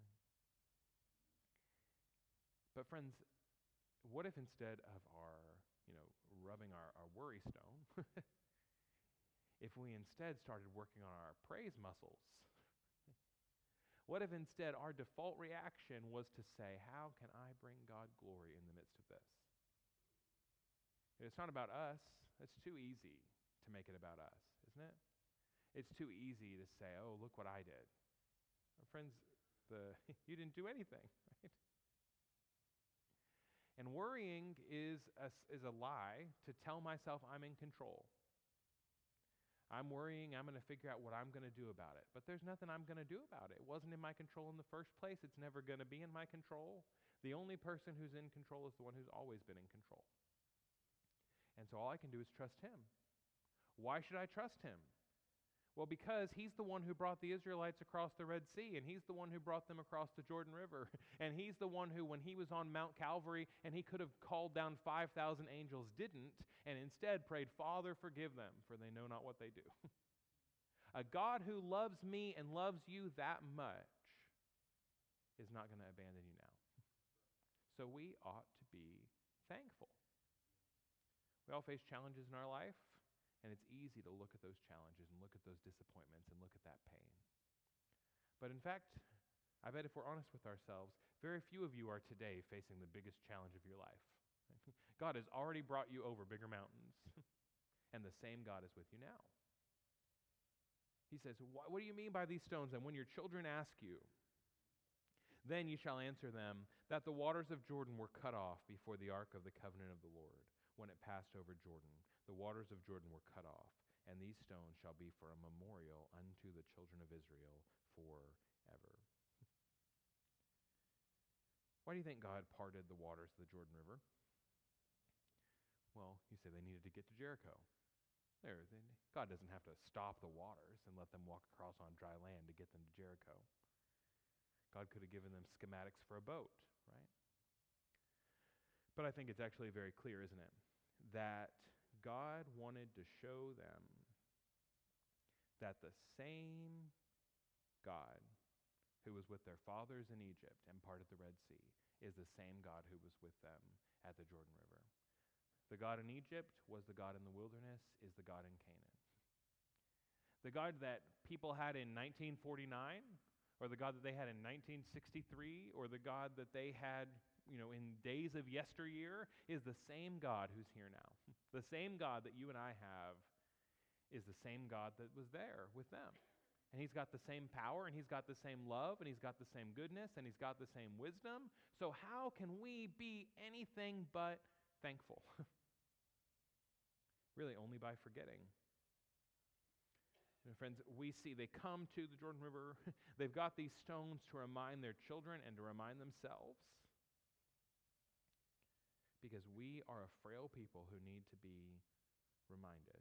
But friends, what if instead of our, you know, rubbing our, our worry stone, if we instead started working on our praise muscles? What if instead our default reaction was to say, how can I bring God glory in the midst of this? It's not about us. It's too easy to make it about us, isn't it? It's too easy to say, oh, look what I did. Well, friends, the you didn't do anything, right? And worrying is a, is a lie to tell myself I'm in control. I'm worrying, I'm going to figure out what I'm going to do about it. But there's nothing I'm going to do about it. It wasn't in my control in the first place. It's never going to be in my control. The only person who's in control is the one who's always been in control. And so all I can do is trust him. Why should I trust him? Well, because he's the one who brought the Israelites across the Red Sea, and he's the one who brought them across the Jordan River, and he's the one who, when he was on Mount Calvary, and he could have called down five thousand angels, didn't, and instead prayed, Father, forgive them, for they know not what they do. A God who loves me and loves you that much is not going to abandon you now. So we ought to be thankful. We all face challenges in our life. And it's easy to look at those challenges and look at those disappointments and look at that pain. But in fact, I bet if we're honest with ourselves, very few of you are today facing the biggest challenge of your life. God has already brought you over bigger mountains, and the same God is with you now. He says, what do you mean by these stones? And when your children ask you, then you shall answer them that the waters of Jordan were cut off before the ark of the covenant of the Lord, when it passed over Jordan. The waters of Jordan were cut off, and these stones shall be for a memorial unto the children of Israel forever. Why do you think God parted the waters of the Jordan River? Well, you say they needed to get to Jericho. There, they, God doesn't have to stop the waters and let them walk across on dry land to get them to Jericho. God could have given them schematics for a boat, right? But I think it's actually very clear, isn't it, that God wanted to show them that the same God who was with their fathers in Egypt and parted the Red Sea is the same God who was with them at the Jordan River. The God in Egypt was the God in the wilderness, is the God in Canaan. The God that people had in nineteen forty-nine, or the God that they had in nineteen sixty-three, or the God that they had, you know, in days of yesteryear, is the same God who's here now. The same God that you and I have is the same God that was there with them. And he's got the same power, and he's got the same love, and he's got the same goodness, and he's got the same wisdom. So how can we be anything but thankful? Really, only by forgetting. And friends, we see they come to the Jordan River. They've got these stones to remind their children and to remind themselves. Because we are a frail people who need to be reminded.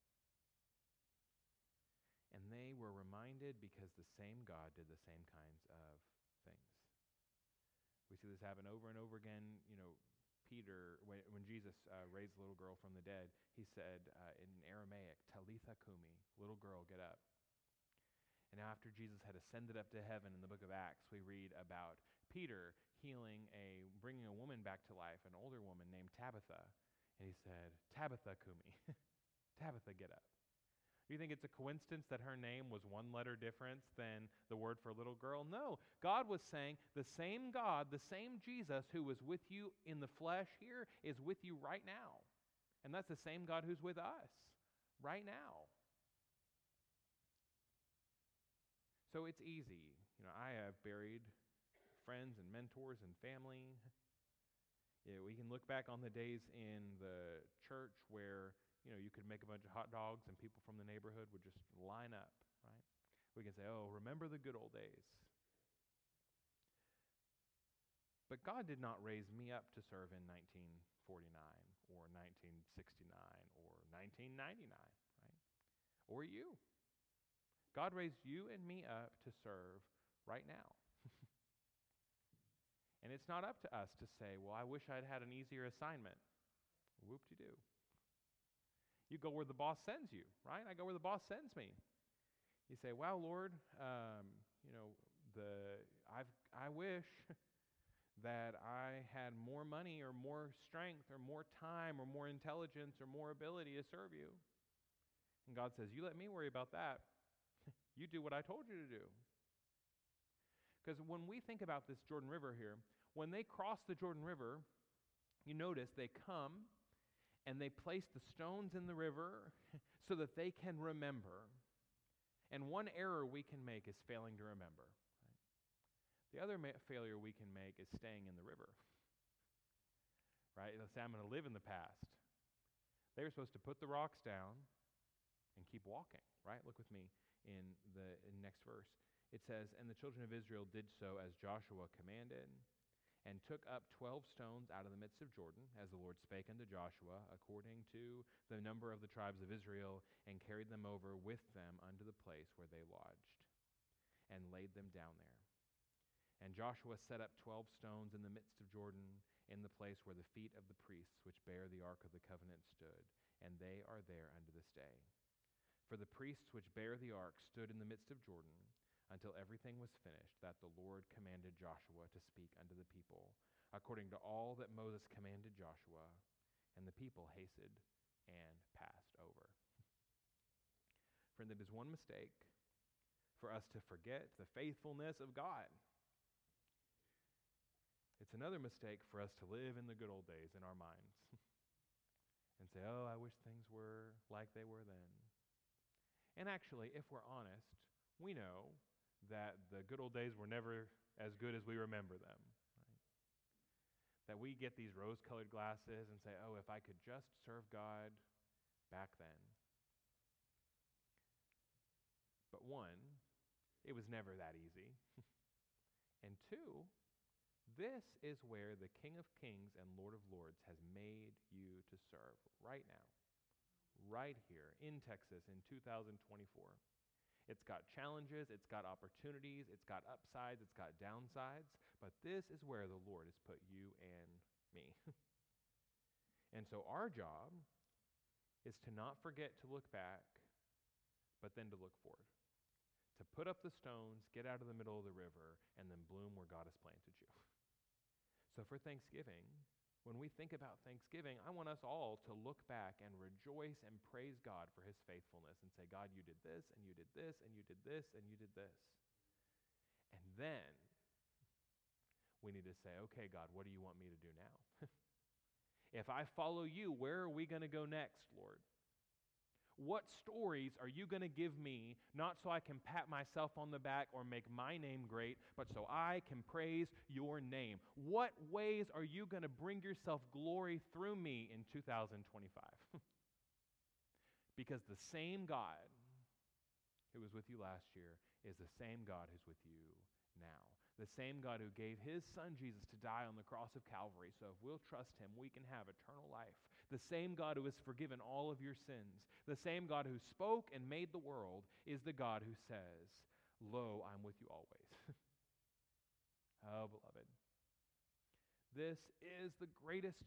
And they were reminded because the same God did the same kinds of things. We see this happen over and over again. You know, Peter when Jesus uh, raised the little girl from the dead, he said uh, in Aramaic, Talitha Kumi, little girl, get up. And now after Jesus had ascended up to heaven in the book of Acts, we read about Peter healing a, bringing a woman back to life, an older woman named Tabitha. And he said, Tabitha Kumi, Tabitha, get up. Do you think it's a coincidence that her name was one letter difference than the word for little girl? No. God was saying the same God, the same Jesus who was with you in the flesh here is with you right now. And that's the same God who's with us right now. So it's easy. You know, I have buried friends and mentors and family. Yeah, we can look back on the days in the church where, you know, you could make a bunch of hot dogs and people from the neighborhood would just line up, right? We can say, oh, remember the good old days. But God did not raise me up to serve in nineteen forty-nine or nineteen sixty-nine or nineteen ninety-nine, right? Or you. God raised you and me up to serve right now. And it's not up to us to say, well, I wish I'd had an easier assignment. Whoop-de-doo. You go where the boss sends you, right? I go where the boss sends me. You say, wow, Lord, um, you know, the I've I wish that I had more money or more strength or more time or more intelligence or more ability to serve you. And God says, you let me worry about that. You do what I told you to do. Because when we think about this Jordan River here, when they cross the Jordan River, you notice they come and they place the stones in the river so that they can remember. And one error we can make is failing to remember. Right? The other ma- failure we can make is staying in the river. Right? Let's say I'm going to live in the past. They were supposed to put the rocks down and keep walking. Right? Look with me in the in next verse. It says, and the children of Israel did so as Joshua commanded, and took up twelve stones out of the midst of Jordan, as the Lord spake unto Joshua, according to the number of the tribes of Israel, and carried them over with them unto the place where they lodged, and laid them down there. And Joshua set up twelve stones in the midst of Jordan, in the place where the feet of the priests which bear the ark of the covenant stood, and they are there unto this day. For the priests which bear the ark stood in the midst of Jordan, until everything was finished, that the Lord commanded Joshua to speak unto the people, according to all that Moses commanded Joshua, and the people hasted and passed over. Friend, it is one mistake for us to forget the faithfulness of God. It's another mistake for us to live in the good old days in our minds and say, oh, I wish things were like they were then. And actually, if we're honest, we know that the good old days were never as good as we remember them. Right? That we get these rose-colored glasses and say, oh, if I could just serve God back then. But one, it was never that easy. And two, this is where the King of Kings and Lord of Lords has made you to serve right now, right here in Texas in two thousand twenty-four. It's got challenges, it's got opportunities, it's got upsides, it's got downsides, but this is where the Lord has put you and me. And so our job is to not forget to look back, but then to look forward. To put up the stones, get out of the middle of the river, and then bloom where God has planted you. So for Thanksgiving, when we think about Thanksgiving, I want us all to look back and rejoice and praise God for his faithfulness and say, God, you did this, and you did this, and you did this, and you did this. And then we need to say, okay, God, what do you want me to do now? If I follow you, where are we going to go next, Lord? What stories are you going to give me, not so I can pat myself on the back or make my name great, but so I can praise your name? What ways are you going to bring yourself glory through me in two thousand twenty-five? Because the same God who was with you last year is the same God who's with you now. The same God who gave his son Jesus to die on the cross of Calvary, so if we'll trust him, we can have eternal life. The same God who has forgiven all of your sins, the same God who spoke and made the world, is the God who says, lo, I'm with you always. Oh, beloved, this is the greatest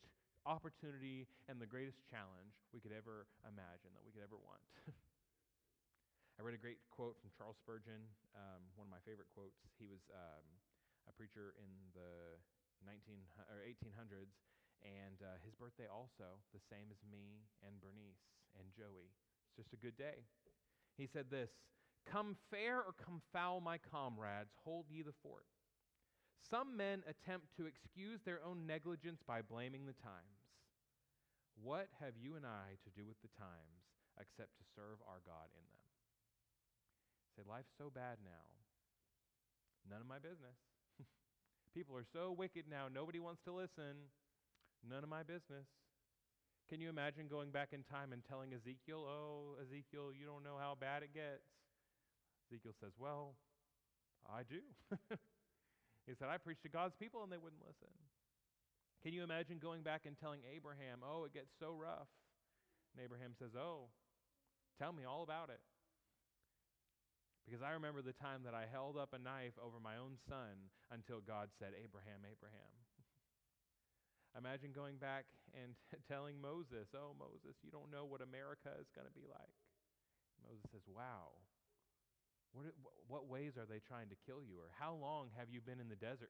opportunity and the greatest challenge we could ever imagine, that we could ever want. I read a great quote from Charles Spurgeon, um, one of my favorite quotes. He was um, a preacher in the nineteen or eighteen hundreds, and uh, his birthday also the same as me and Bernice and Joey. It's just a good day. He said this: "Come fair or come foul, my comrades, hold ye the fort. Some men attempt to excuse their own negligence by blaming the times. What have you and I to do with the times except to serve our God in them?" Say, life's so bad now. None of my business. People are so wicked now. Nobody wants to listen. None of my business. Can you imagine going back in time and telling Ezekiel, "Oh, Ezekiel, you don't know how bad it gets"? Ezekiel says, "Well, I do." He said, "I preached to God's people and they wouldn't listen." Can you imagine going back and telling Abraham, "Oh, it gets so rough"? And Abraham says, "Oh, tell me all about it." Because I remember the time that I held up a knife over my own son until God said, "Abraham, Abraham." Imagine going back and telling Moses, "Oh, Moses, you don't know what America is going to be like." Moses says, "Wow, what, what ways are they trying to kill you? Or how long have you been in the desert?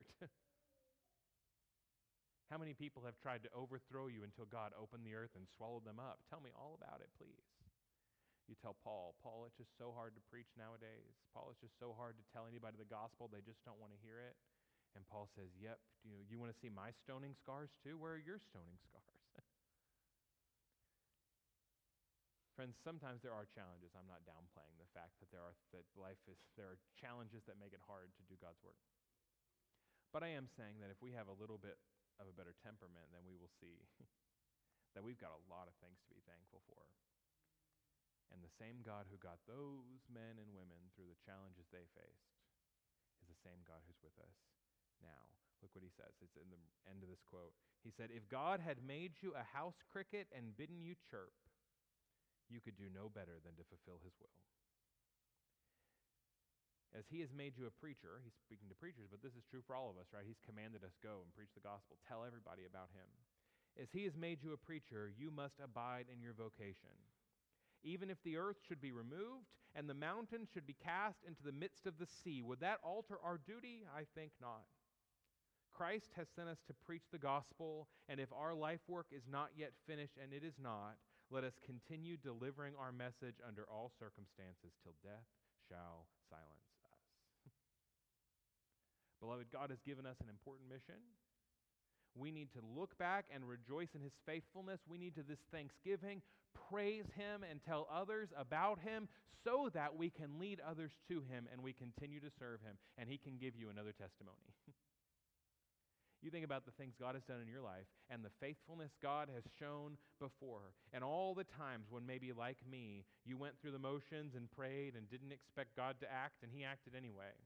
How many people have tried to overthrow you until God opened the earth and swallowed them up? Tell me all about it, please." You tell Paul, "Paul, it's just so hard to preach nowadays. Paul, it's just so hard to tell anybody the gospel. They just don't want to hear it." And Paul says, "Yep, you know, you want to see my stoning scars too? Where are your stoning scars?" Friends, sometimes there are challenges. I'm not downplaying the fact that there are that life is there are challenges that make it hard to do God's work. But I am saying that if we have a little bit of a better temperament, then we will see that we've got a lot of things to be thankful for. And the same God who got those men and women through the challenges they faced is the same God who's with us now. Look what he says. It's in the end of this quote. He said, "If God had made you a house cricket and bidden you chirp, you could do no better than to fulfill his will. As he has made you a preacher," he's speaking to preachers, but this is true for all of us, right? He's commanded us, "Go and preach the gospel. Tell everybody about him. As he has made you a preacher, you must abide in your vocation. Even if the earth should be removed and the mountains should be cast into the midst of the sea, would that alter our duty? I think not. Christ has sent us to preach the gospel, and if our life work is not yet finished, and it is not, let us continue delivering our message under all circumstances till death shall silence us." Beloved, God has given us an important mission. We need to look back and rejoice in his faithfulness. We need to, this Thanksgiving, praise him and tell others about him so that we can lead others to him and we continue to serve him, and he can give you another testimony. You think about the things God has done in your life and the faithfulness God has shown before, and all the times when maybe like me, you went through the motions and prayed and didn't expect God to act, and he acted anyway.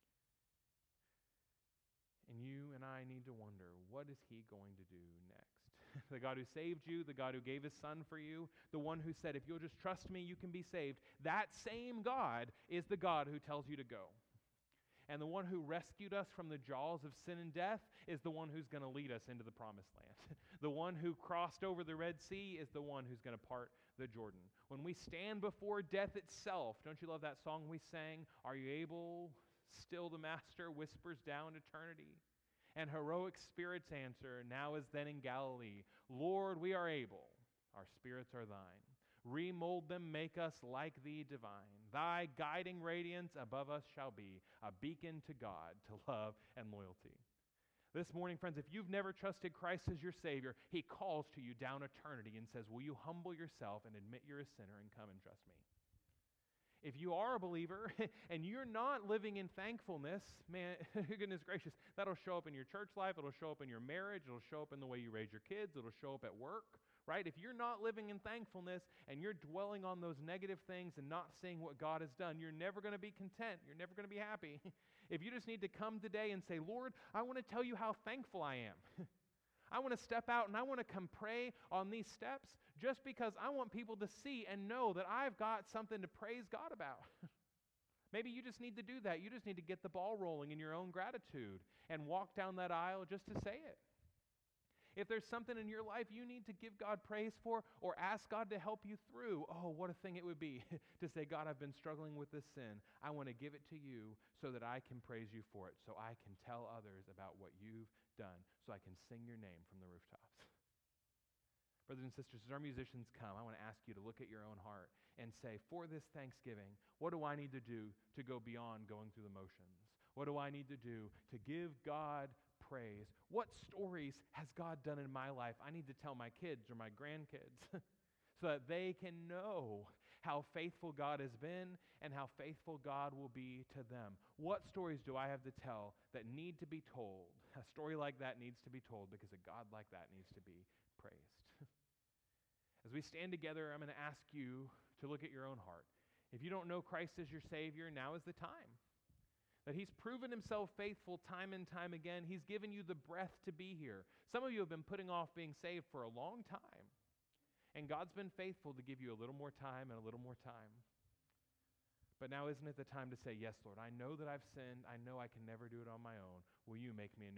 And you and I need to wonder, what is he going to do next? The God who saved you, the God who gave his son for you, the one who said, "If you'll just trust me, you can be saved," that same God is the God who tells you to go. And the one who rescued us from the jaws of sin and death is the one who's going to lead us into the promised land. The one who crossed over the Red Sea is the one who's going to part the Jordan. When we stand before death itself, don't you love that song we sang? "Are you able? Still the Master whispers down eternity." And heroic spirits answer, now as then in Galilee, "Lord, we are able. Our spirits are thine. Remold them, make us like thee divine. Thy guiding radiance above us shall be a beacon to God, to love and loyalty." This morning, friends, if you've never trusted Christ as your Savior, he calls to you down eternity and says, "Will you humble yourself and admit you're a sinner and come and trust me?" If you are a believer and you're not living in thankfulness, man, goodness gracious, that'll show up in your church life, it'll show up in your marriage, it'll show up in the way you raise your kids, it'll show up at work, right? If you're not living in thankfulness and you're dwelling on those negative things and not seeing what God has done, you're never going to be content. You're never going to be happy. If you just need to come today and say, "Lord, I want to tell you how thankful I am." I want to step out and I want to come pray on these steps just because I want people to see and know that I've got something to praise God about. Maybe you just need to do that. You just need to get the ball rolling in your own gratitude and walk down that aisle just to say it. If there's something in your life you need to give God praise for or ask God to help you through, oh, what a thing it would be to say, God, I've been struggling with this sin. I want to give it to you so that I can praise you for it, so I can tell others about what you've done, so I can sing your name from the rooftops. Brothers and sisters, as our musicians come, I want to ask you to look at your own heart and say, for this Thanksgiving, what do I need to do to go beyond going through the motions? What do I need to do to give God praise? What stories has God done in my life I need to tell my kids or my grandkids so that they can know how faithful God has been and how faithful God will be to them? What stories do I have to tell that need to be told? A story like that needs to be told because a God like that needs to be praised. As we stand together, I'm going to ask you to look at your own heart. If you don't know Christ as your Savior, now is the time. That He's proven Himself faithful time and time again. He's given you the breath to be here. Some of you have been putting off being saved for a long time. And God's been faithful to give you a little more time and a little more time. But now isn't it the time to say, yes, Lord, I know that I've sinned. I know I can never do it on my own. Will you make me a new